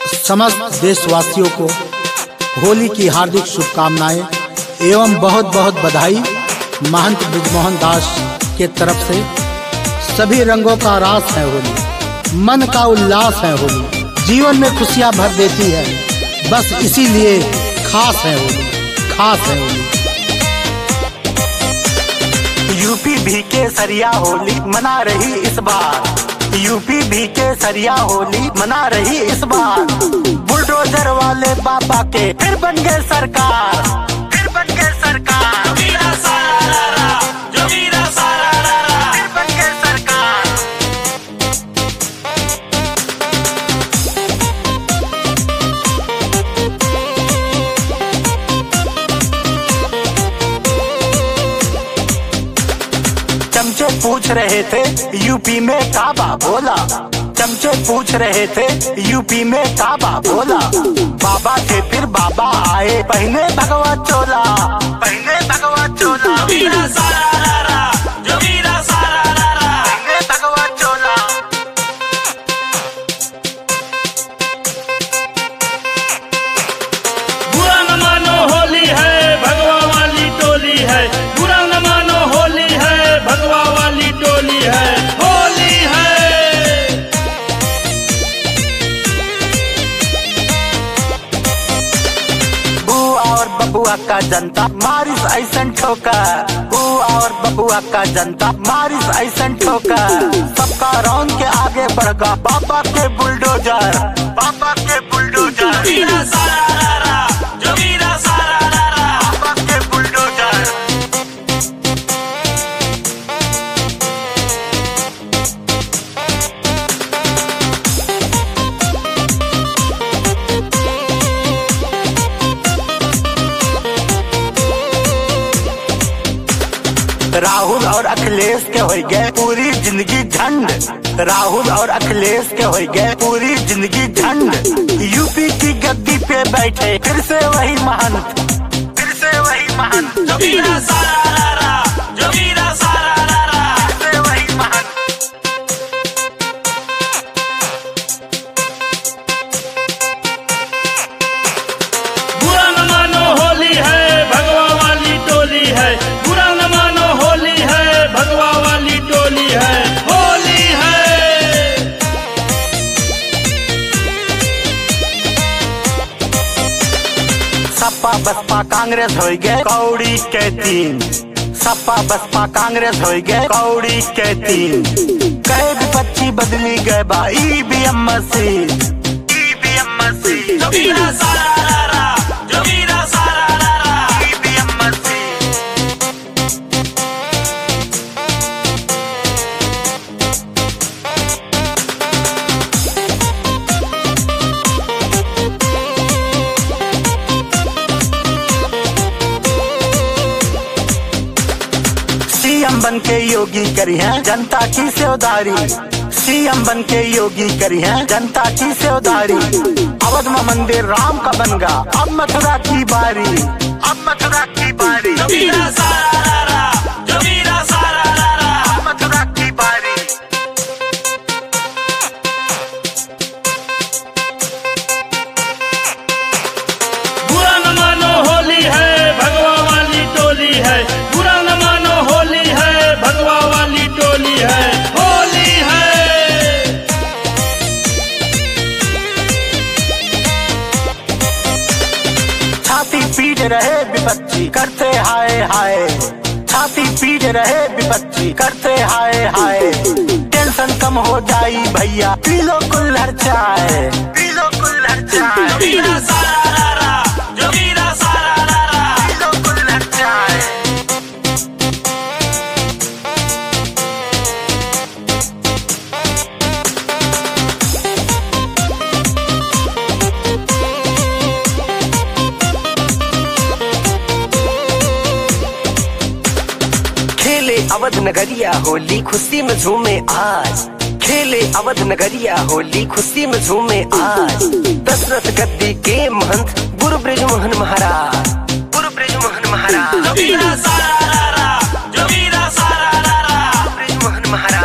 समस्त देशवासियों को होली की हार्दिक शुभकामनाएं एवं बहुत बहुत बधाई। महंत ब्रिजमोहन दास के तरफ से सभी रंगों का रास है होली, मन का उल्लास है होली, जीवन में खुशियां भर देती है, बस इसीलिए खास है होली, खास है होली। यूपी भी केसरिया होली मना रही इस बार, यूपी भी केसरिया होली मना रही इस बार। बुलडोजर वाले बाबा के फिर बन गए सरकार, फिर बन गए सरकार, फिर बन गए सरकार। चमचे पूछ रहे थे यूपी में काबा बोला, चमचे पूछ रहे थे यूपी में काबा बोला। बाबा थे फिर बाबा आए, पहने भगवा चोला, पहने भगवा चोला, पहने भगवा चोला। बुरा न मानो होली है भगवा वाली टोली है, बुरा न मानो होली है भगवा वाली टोली है, होली है। बुआ और बबुआ का जनता मारिस ऐसन ठोकर, बुआ और बबुआ का जनता मारिस ऐसन ठोकर। सबका रौन के आगे बढ़ गया बाबा के बुलडोजर, बाबा के बुलडोजर, बाबा के बुलडोजर। राहुल और अखिलेश के हो गए पूरी जिंदगी झंड, राहुल और अखिलेश के हो गए पूरी जिंदगी झंड। यूपी की गद्दी पे बैठे फिर से वही महंत, फिर से वही महंत, फिर से वही महंत। बुरा न मानो होली है भगवा वाली टोली है, बुरा न मानो होली है भगवा वाली टोली है, होली है। सपा बसपा कांग्रेस हो गए कौड़ी के तीन, सपा बसपा कांग्रेस हो गए कौड़ी के तीन। कहे विपक्षी बदली गए बा EVM machine, EVM machine, EVM machine. CM बन के योगी करी है जनता की सेवदारी, सीएम बन के योगी करी है जनता की सेवदारी। अवध में मंदिर राम का बन गया, अब मथुरा की बारी, अब मथुरा की बारी, अब मथुरा की बारी। बुरा न मानो होली है भगवा वाली टोली है, बुरा न मानो होली है भगवा वाली टोली है, होली है। छाती पीट रहे विपक्षी करते हाय हाय, छाती पीट रहे विपक्षी करते हाय हाय। टेंशन कम हो जाई भैया पी लो कुल्हड़ चाय, पी लो कुल्हड़ चाय, पी लो कुल्हड़ चाय। खेले अवध नगरिया होली खुशी में झूमे आज, खेले अवध नगरिया होली खुशी में झूमे आज। दशरथ गद्दी के महंत गुरु ब्रिजमोहन महाराज, गुरु ब्रिजमोहन महाराज, ब्रिजमोहन महाराज।